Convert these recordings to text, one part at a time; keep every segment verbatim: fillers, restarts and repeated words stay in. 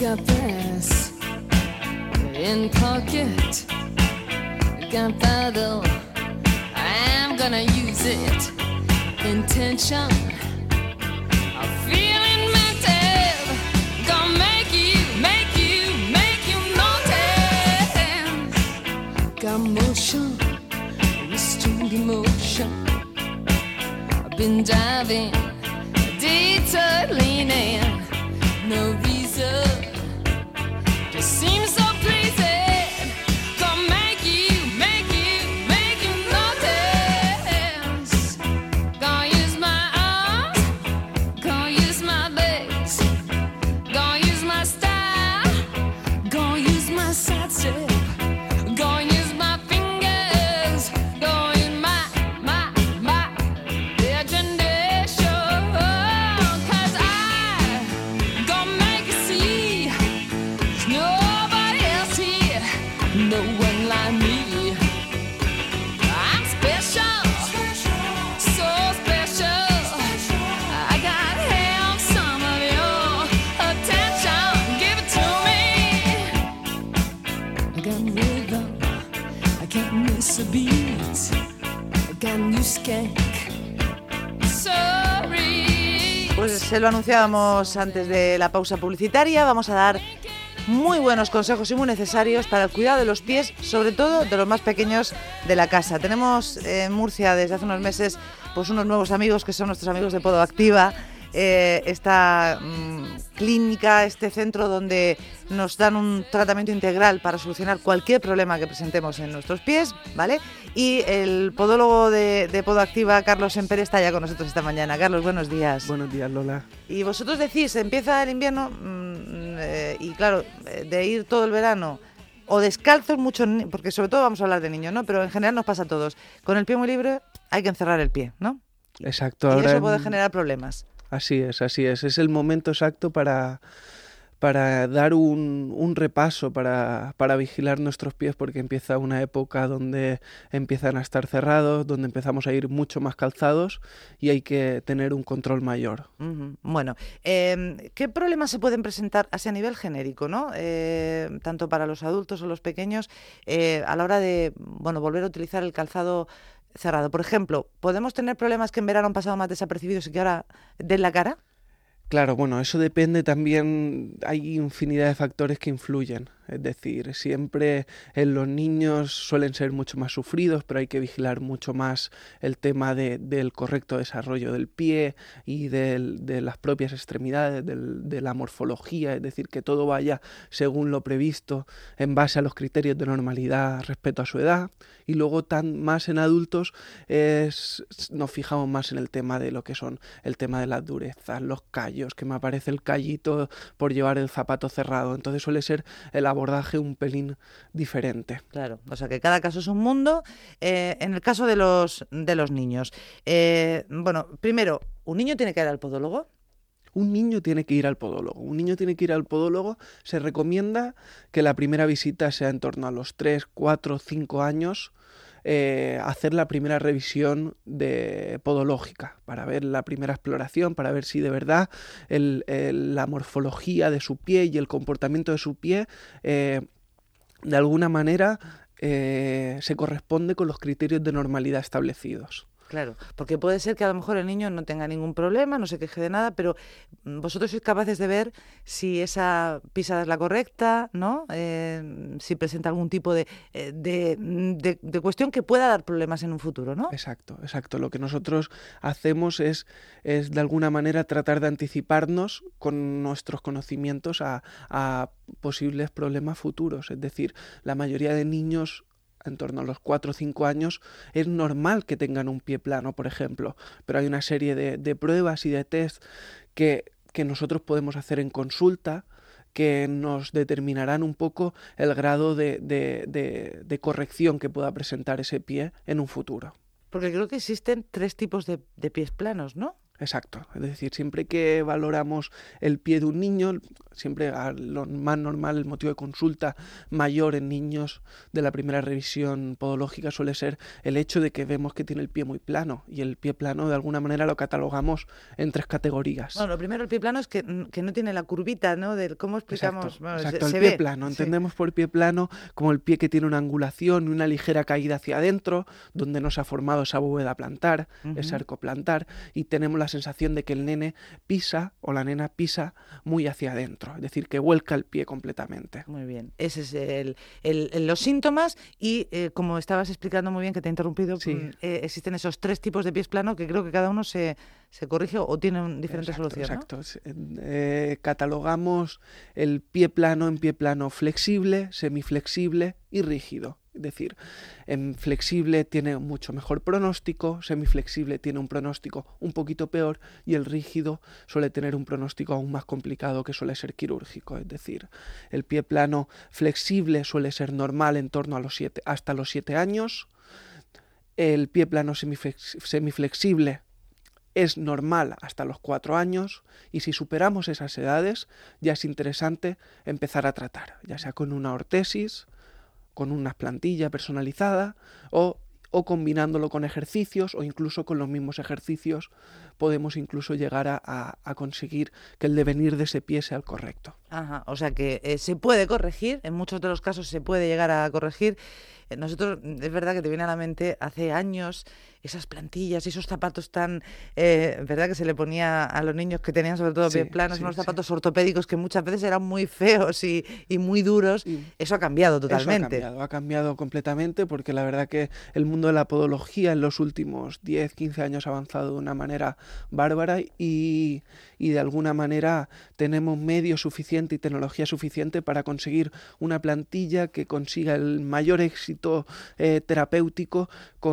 got this in pocket, gunpowder, I'm gonna use it. Intention of feeling mental, gonna make you, make you, make you notice. Got motion, restrained emotion. I've been driving, detour leaning, no reason, just seems so pleasing. Gonna make you, make you, make you notice. Gonna use my arms, gonna use my legs, gonna use my style, gonna use my side step, gonna use my fingers, gonna use my, my, my imagination. Cause I gonna make you see there's nobody else here, no one like me. I'm special, so special. I got held some of your attention, give it to me. I got rhythm, I can't miss a beat. I got new skank, sorry. Pues se lo anunciábamos antes de la pausa publicitaria. Vamos a dar muy buenos consejos y muy necesarios para el cuidado de los pies, sobre todo de los más pequeños de la casa. Tenemos en Murcia desde hace unos meses pues unos nuevos amigos que son nuestros amigos de Podoactiva. Eh, esta mmm, clínica, este centro donde nos dan un tratamiento integral para solucionar cualquier problema que presentemos en nuestros pies, ¿vale? Y el podólogo de, de Podoactiva, Carlos Semper, está ya con nosotros esta mañana. Carlos, buenos días. Buenos días, Lola. Y vosotros decís, empieza el invierno mmm, eh, y claro, de ir todo el verano o descalzos mucho, porque sobre todo vamos a hablar de niños, ¿no? Pero en general nos pasa a todos. Con el pie muy libre hay que encerrar el pie, ¿no? Exacto. Y ahora eso en... puede generar problemas. Así es, así es. Es el momento exacto para, para dar un, un repaso, para, para vigilar nuestros pies, porque empieza una época donde empiezan a estar cerrados, donde empezamos a ir mucho más calzados y hay que tener un control mayor. Uh-huh. Bueno, eh, ¿qué problemas se pueden presentar así a nivel genérico, ¿no? Eh, tanto para los adultos o los pequeños eh, a la hora de, bueno, volver a utilizar el calzado cerrado? Por ejemplo, ¿podemos tener problemas que en verano han pasado más desapercibidos y que ahora den la cara? Claro, bueno, eso depende también, hay infinidad de factores que influyen, es decir, siempre en los niños suelen ser mucho más sufridos, pero hay que vigilar mucho más el tema de, del correcto desarrollo del pie y del, de las propias extremidades, del, de la morfología, es decir, que todo vaya según lo previsto en base a los criterios de normalidad respecto a su edad. Y luego tan más en adultos es, nos fijamos más en el tema de lo que son el tema de las durezas, los callos, que me aparece el callito por llevar el zapato cerrado. Entonces suele ser el abordaje un pelín diferente. Claro, o sea que cada caso es un mundo. Eh, en el caso de los, de los niños, eh, bueno, primero, ¿un niño tiene que ir al podólogo? Un niño tiene que ir al podólogo. Un niño tiene que ir al podólogo. Se recomienda que la primera visita sea en torno a los tres, cuatro, cinco años. Eh, hacer la primera revisión de podológica para ver la primera exploración, para ver si de verdad el, el, la morfología de su pie y el comportamiento de su pie eh, de alguna manera eh, se corresponde con los criterios de normalidad establecidos. Claro, porque puede ser que a lo mejor el niño no tenga ningún problema, no se queje de nada, pero vosotros sois capaces de ver si esa pisada es la correcta, ¿no? Eh, si presenta algún tipo de, de, de, de cuestión que pueda dar problemas en un futuro, ¿no? Exacto, exacto. Lo que nosotros hacemos es, es de alguna manera tratar de anticiparnos con nuestros conocimientos a, a posibles problemas futuros. Es decir, la mayoría de niños en torno a los cuatro o cinco años, es normal que tengan un pie plano, por ejemplo, pero hay una serie de, de pruebas y de test que, que nosotros podemos hacer en consulta que nos determinarán un poco el grado de, de, de, de corrección que pueda presentar ese pie en un futuro. Porque creo que existen tres tipos de, de pies planos, ¿no? Exacto, es decir, siempre que valoramos el pie de un niño, siempre a lo más normal, el motivo de consulta mayor en niños de la primera revisión podológica suele ser el hecho de que vemos que tiene el pie muy plano, y el pie plano de alguna manera lo catalogamos en tres categorías. Bueno, lo primero, el pie plano es que, que no tiene la curvita, ¿no? Del cómo explicamos. Exacto, Bueno, exacto. se, el se pie ve. plano, Sí. entendemos por pie plano como el pie que tiene una angulación y una ligera caída hacia adentro, donde no se ha formado esa bóveda plantar, Ujú. ese arco plantar, y tenemos la sensación de que el nene pisa o la nena pisa muy hacia adentro, es decir, que vuelca el pie completamente. Muy bien, ese es el, el- el- los síntomas y eh, como estabas explicando muy bien, que te he interrumpido, Sí. mm, eh, existen esos tres tipos de pies plano que creo que cada uno se, se corrige o tiene un diferente Exacto, solución, ¿no? exacto. Es- eh, catalogamos el pie plano en pie plano flexible, semiflexible y rígido. Es decir, en flexible tiene mucho mejor pronóstico, semiflexible tiene un pronóstico un poquito peor, y el rígido suele tener un pronóstico aún más complicado, que suele ser quirúrgico. Es decir, el pie plano flexible suele ser normal en torno a los siete, hasta los siete años. El pie plano semiflex- semiflexible es normal hasta los cuatro años, y si superamos esas edades ya es interesante empezar a tratar, ya sea con una ortesis, con una plantilla personalizada o, o combinándolo con ejercicios, o incluso con los mismos ejercicios podemos incluso llegar a, a, a conseguir que el devenir de ese pie sea el correcto. Ajá, o sea que eh, se puede corregir, en muchos de los casos se puede llegar a corregir. Eh, Nosotros, mm, es verdad que te viene a la mente hace años esas plantillas y esos zapatos tan, eh, verdad que se le ponía a los niños que tenían sobre todo Sí, pies planos, sí, unos sí. zapatos ortopédicos que muchas veces eran muy feos y, y muy duros. Y Eso ha cambiado Eso ha totalmente. cambiado, ha cambiado completamente, porque la verdad que el mundo de la podología en los últimos diez, quince años ha avanzado de una manera bárbara, y, y de alguna manera tenemos medios suficientes y tecnología suficiente para conseguir una plantilla que consiga el mayor éxito eh, terapéutico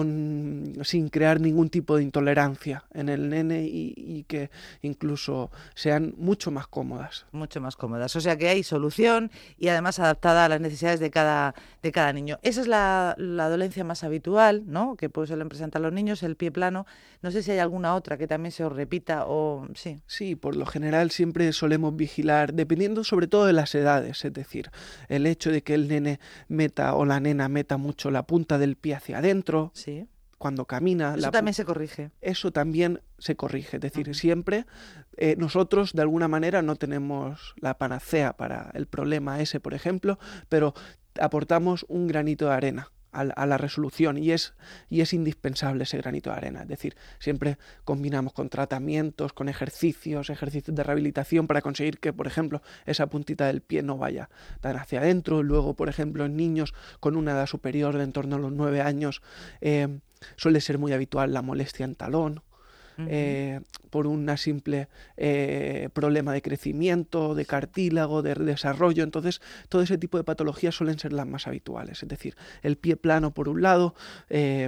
con, sin crear ningún tipo de intolerancia en el nene, y, y que incluso sean mucho más cómodas. Mucho más cómodas. O sea que hay solución y además adaptada a las necesidades de cada, de cada niño. Esa es la, la dolencia más habitual, ¿no? Que pues suelen presentar los niños, el pie plano. No sé si hay alguna otra que también se os repita o sí. Sí, por lo general siempre solemos vigilar, dependiendo sobre todo de las edades, es decir, el hecho de que el nene meta o la nena meta mucho la punta del pie hacia adentro Sí. cuando camina. Eso la también pu- se corrige. eso también se corrige, es decir, Ujú. siempre eh, nosotros de alguna manera no tenemos la panacea para el problema ese, por ejemplo, pero aportamos un granito de arena a la, a la resolución, y es, y es indispensable ese granito de arena. Es decir, siempre combinamos con tratamientos, con ejercicios, ejercicios de rehabilitación para conseguir que, por ejemplo, esa puntita del pie no vaya tan hacia adentro. Luego, por ejemplo, en niños con una edad superior de en torno a los nueve años, eh, suele ser muy habitual la molestia en talón, Ujú. eh, por un simple eh, problema de crecimiento, de cartílago, de desarrollo. Entonces, todo ese tipo de patologías suelen ser las más habituales. Es decir, el pie plano por un lado, eh,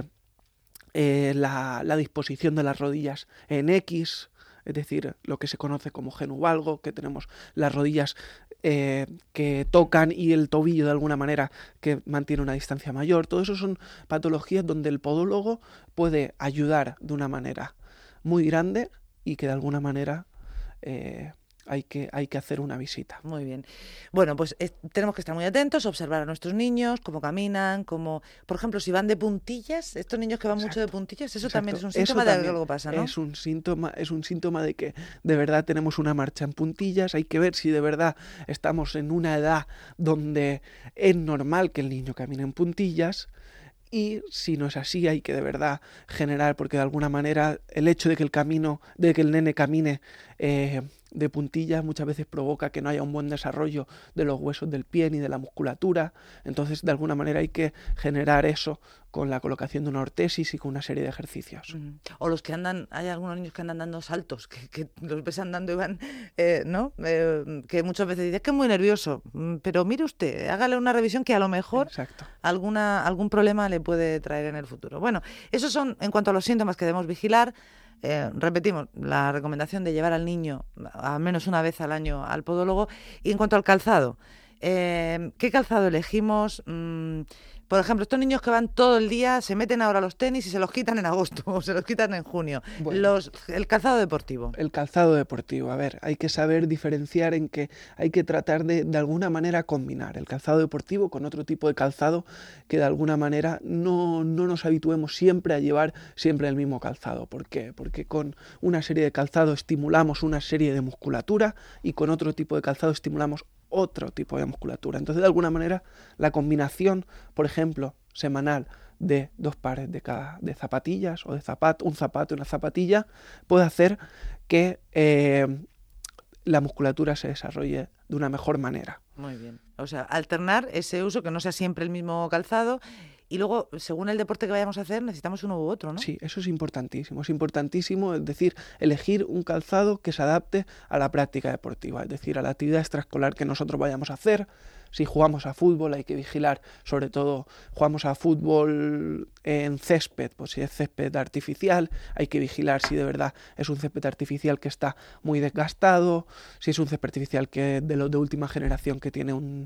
eh, la, la disposición de las rodillas en X, es decir, lo que se conoce como genuvalgo, que tenemos las rodillas eh, que tocan y el tobillo de alguna manera que mantiene una distancia mayor. Todo eso son patologías donde el podólogo puede ayudar de una manera muy grande, y que de alguna manera eh, hay que, hay que hacer una visita. Muy bien. Bueno, pues eh, tenemos que estar muy atentos, observar a nuestros niños, cómo caminan, cómo, por ejemplo, si van de puntillas, estos niños que van mucho de Exacto, puntillas, eso Exacto. también es un Eso síntoma de que también algo pasa, ¿no? Es un síntoma, es un síntoma de que de verdad tenemos una marcha en puntillas. Hay que ver si de verdad estamos en una edad donde es normal que el niño camine en puntillas. Y si no es así, hay que de verdad generar, porque de alguna manera el hecho de que el camino, de que el nene camine eh, de puntillas muchas veces provoca que no haya un buen desarrollo de los huesos del pie ni de la musculatura. Entonces, de alguna manera hay que generar eso con la colocación de una ortesis y con una serie de ejercicios. Ujú. O los que andan, hay algunos niños que andan dando saltos, que, que los ves andando y van, eh, ¿no? Eh, que muchas veces dicen, es que es muy nervioso, Mm, pero mire usted, hágale una revisión que a lo mejor Exacto. alguna, algún problema le puede traer en el futuro. Bueno, esos son en cuanto a los síntomas que debemos vigilar. Eh, repetimos, la recomendación de llevar al niño al menos una vez al año al podólogo. Y en cuanto al calzado, eh, ¿qué calzado elegimos? Mm, por ejemplo, estos niños que van todo el día, se meten ahora los tenis y se los quitan en agosto o se los quitan en junio. Bueno. Los, el calzado deportivo. El calzado deportivo, a ver, hay que saber diferenciar en que hay que tratar de, de alguna manera, combinar el calzado deportivo con otro tipo de calzado que de alguna manera no, no nos habituemos siempre a llevar siempre el mismo calzado. ¿Por qué? Porque con una serie de calzado estimulamos una serie de musculatura y con otro tipo de calzado estimulamos otro tipo de musculatura. Entonces, de alguna manera, la combinación, por ejemplo, semanal de dos pares de, cada, de zapatillas o de zapato, un zapato y una zapatilla, puede hacer que eh, la musculatura se desarrolle de una mejor manera. Muy bien. O sea, alternar ese uso, que no sea siempre el mismo calzado. Y luego, según el deporte que vayamos a hacer, necesitamos uno u otro, ¿no? Sí, eso es importantísimo. Es importantísimo, es decir, elegir un calzado que se adapte a la práctica deportiva, es decir, a la actividad extraescolar que nosotros vayamos a hacer. Si jugamos a fútbol hay que vigilar, sobre todo jugamos a fútbol en césped, pues si es césped artificial hay que vigilar si de verdad es un césped artificial que está muy desgastado, si es un césped artificial que de los de última generación que tiene un,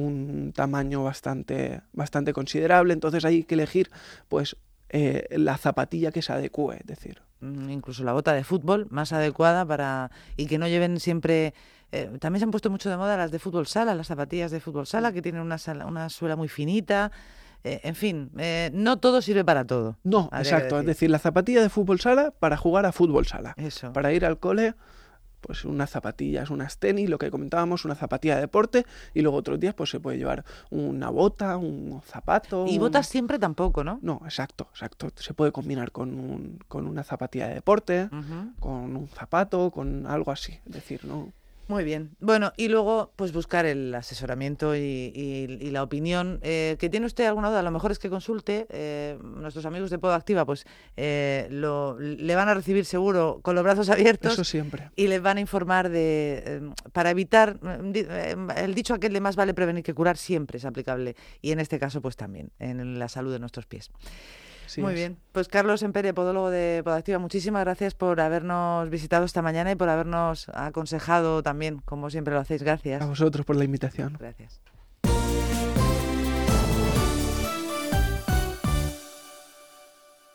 un tamaño bastante, bastante considerable, entonces hay que elegir pues eh, la zapatilla que se adecue, es decir. Incluso la bota de fútbol más adecuada para y que no lleven siempre... Eh, también se han puesto mucho de moda las de fútbol sala, las zapatillas de fútbol sala, que tienen una, sala, una suela muy finita. Eh, en fin, eh, no todo sirve para todo. No, exacto. Decir. Es decir, la zapatilla de fútbol sala para jugar a fútbol sala. Eso. Para ir al cole, pues unas zapatillas, unas tenis, lo que comentábamos, una zapatilla de deporte, y luego otros días pues se puede llevar una bota, un zapato. Y un... botas siempre tampoco, ¿no? No, exacto, exacto. Se puede combinar con, un, con una zapatilla de deporte, uh-huh. con un zapato, con algo así. Es decir, no... Muy bien. Bueno, y luego pues buscar el asesoramiento y, y, y la opinión. Eh, ¿Que tiene usted alguna duda? A lo mejor es que consulte. Eh, nuestros amigos de Podoactiva pues eh, lo, le van a recibir seguro con los brazos abiertos. Eso siempre. Y les van a informar de... Eh, para evitar... Eh, el dicho aquel de más vale prevenir que curar siempre es aplicable. Y en este caso pues también, en la salud de nuestros pies. Sí, Muy es. bien. Pues Carlos Empere, podólogo de Podoactiva, muchísimas gracias por habernos visitado esta mañana y por habernos aconsejado también, como siempre lo hacéis. Gracias. A vosotros por la invitación. Gracias.